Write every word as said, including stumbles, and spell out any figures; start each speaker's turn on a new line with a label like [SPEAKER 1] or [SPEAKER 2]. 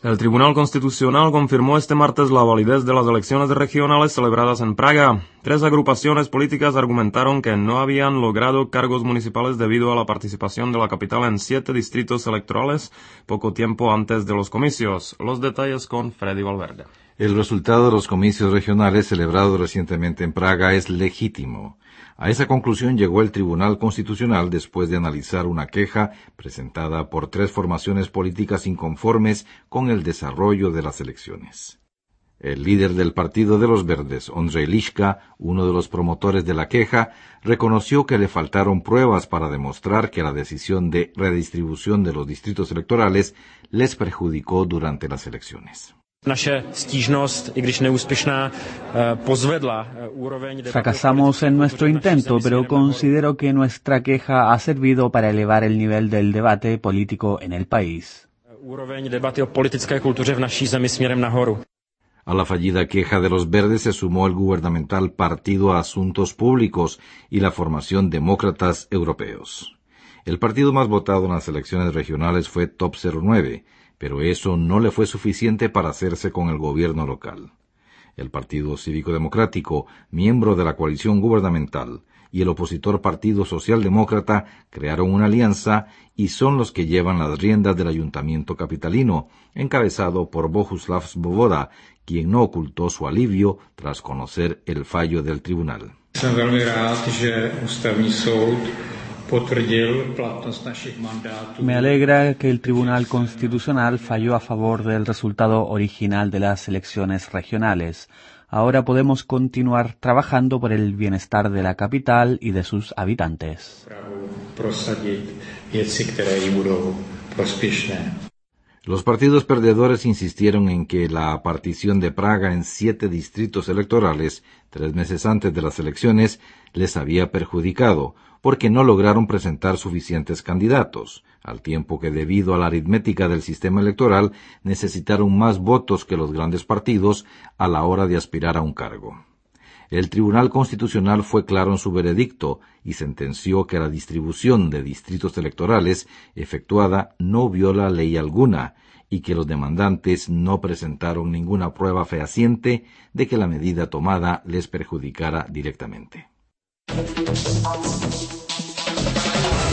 [SPEAKER 1] El Tribunal Constitucional confirmó este martes la validez de las elecciones regionales celebradas en Praga. Tres agrupaciones políticas argumentaron que no habían logrado cargos municipales debido a la participación de la capital en siete distritos electorales poco tiempo antes de los comicios. Los detalles con Freddy Valverde.
[SPEAKER 2] El resultado de los comicios regionales celebrados recientemente en Praga es legítimo. A esa conclusión llegó el Tribunal Constitucional después de analizar una queja presentada por tres formaciones políticas inconformes con el desarrollo de las elecciones. El líder del Partido de los Verdes, Ondřej Liška, uno de los promotores de la queja, reconoció que le faltaron pruebas para demostrar que la decisión de redistribución de los distritos electorales les perjudicó durante las elecciones.
[SPEAKER 3] Fracasamos en nuestro intento, pero considero que nuestra queja ha servido para elevar el nivel del debate político en el país.
[SPEAKER 2] A la fallida queja de los Verdes se sumó el gubernamental Partido Asuntos Públicos y la formación Demócratas Europeos. El partido más votado en las elecciones regionales fue Top cero nueve, pero eso no le fue suficiente para hacerse con el gobierno local. El Partido Cívico Democrático, miembro de la coalición gubernamental, y el opositor Partido Socialdemócrata crearon una alianza y son los que llevan las riendas del ayuntamiento capitalino, encabezado por Bohuslav Svoboda, quien no ocultó su alivio tras conocer el fallo del tribunal.
[SPEAKER 3] Me alegra que el Tribunal Constitucional falló a favor del resultado original de las elecciones regionales. Ahora podemos continuar trabajando por el bienestar de la capital y de sus habitantes.
[SPEAKER 2] Los partidos perdedores insistieron en que la partición de Praga en siete distritos electorales, tres meses antes de las elecciones, les había perjudicado, porque no lograron presentar suficientes candidatos, al tiempo que debido a la aritmética del sistema electoral necesitaron más votos que los grandes partidos a la hora de aspirar a un cargo. El Tribunal Constitucional fue claro en su veredicto y sentenció que la distribución de distritos electorales efectuada no viola ley alguna y que los demandantes no presentaron ninguna prueba fehaciente de que la medida tomada les perjudicara directamente.